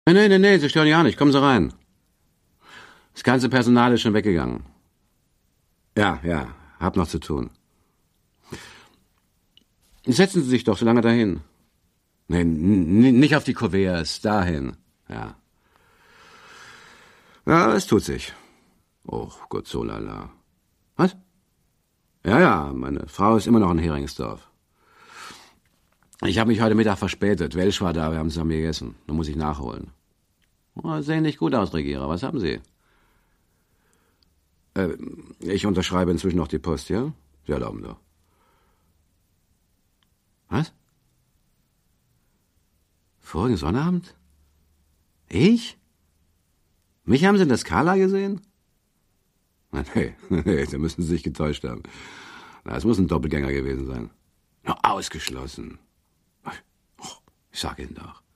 Nee, Sie stören ja nicht. Kommen Sie rein. Das ganze Personal ist schon weggegangen. Ja, hab noch zu tun. Setzen Sie sich doch so lange dahin. Nee, nicht auf die Kuverts, dahin. Ja. Ja, es tut sich. Oh, Gott, so lala. Was? Ja, meine Frau ist immer noch in Heringsdorf. Ich habe mich heute Mittag verspätet. Welsch war da, wir haben zusammen gegessen. Nun muss ich nachholen. Oh, sehen nicht gut aus, Regierer. Was haben Sie? Ich unterschreibe inzwischen noch die Post, ja? Sie erlauben doch. Was? Vorigen Sonnabend? Ich? Mich haben Sie in der Skala gesehen? Nee, da müssen Sie sich getäuscht haben. Es muss ein Doppelgänger gewesen sein. Ja, ausgeschlossen. Ich sag Ihnen doch.